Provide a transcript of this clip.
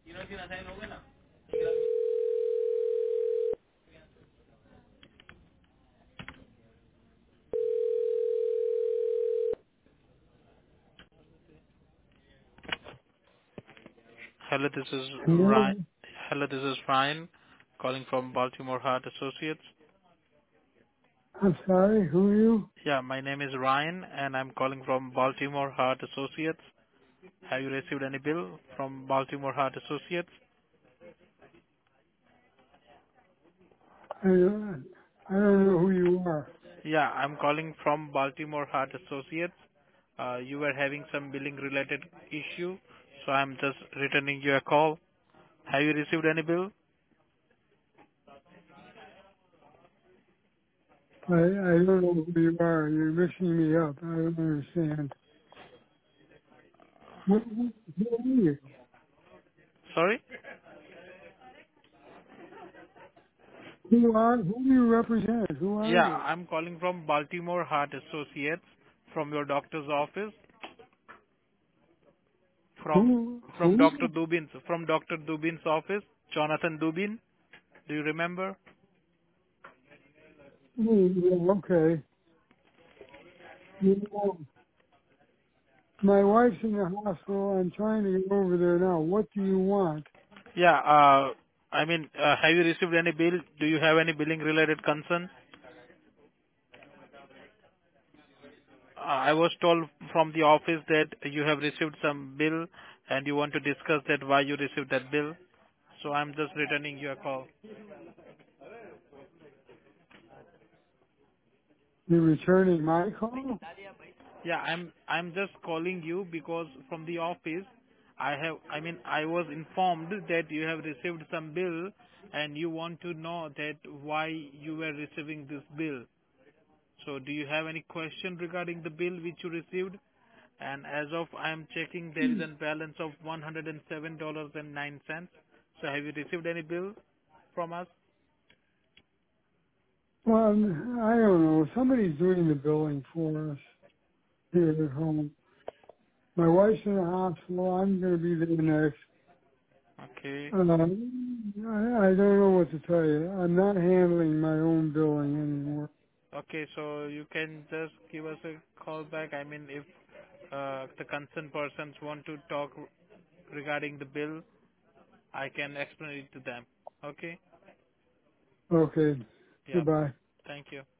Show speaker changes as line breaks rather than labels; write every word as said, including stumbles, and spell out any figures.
Hello, this is
Hello?
Ryan. Hello, this is Ryan calling from Baltimore Heart Associates.
I'm sorry, who are you?
Yeah, my name is Ryan and I'm calling from Baltimore Heart Associates. Have you received any bill from Baltimore Heart Associates?
I, don't- I don't know who you are.
Yeah, I'm calling from Baltimore Heart Associates. Uh, you were having some billing related issue, so I'm just returning you a call. Have you received any bill?
I, I don't know who you are. You're mixing me up. I don't understand. Who, who, who are you?
Sorry?
Who are, who do you represent? Who are
Yeah,
you?
I'm calling from Baltimore Heart Associates from your doctor's office. From
Who,
from
who?
Doctor Dubin's from Doctor Dubin's office, Jonathan Dubin. Do you remember?
Who, yeah, okay. You know, my wife's in the hospital. I'm trying to get over there now. What do you want?
Yeah. Uh, I mean, uh, have you received any bill? Do you have any billing related concern? Uh, I was told from the office that you have received some bill and you want to discuss that why you received that bill. So I'm just returning your call.
You're returning my call?
Yeah, I'm I'm just calling you because from the office I have I mean I was informed that you have received some bill and you want to know that why you were receiving this bill. So do you have any question regarding the bill which you received? And as of I am checking there is a balance of one hundred seven dollars and nine cents. So have you received any bill from us?
Well, I don't know. Somebody's doing the billing for us here at home. My wife's in the hospital. I'm going to be there next.
Okay.
Um, I, I don't know what to tell you. I'm not handling my own billing anymore.
Okay, so you can just give us a call back. I mean if uh, the concerned persons want to talk regarding the bill, I can explain it to them. Okay?
Okay.
Yeah.
Goodbye.
Thank you.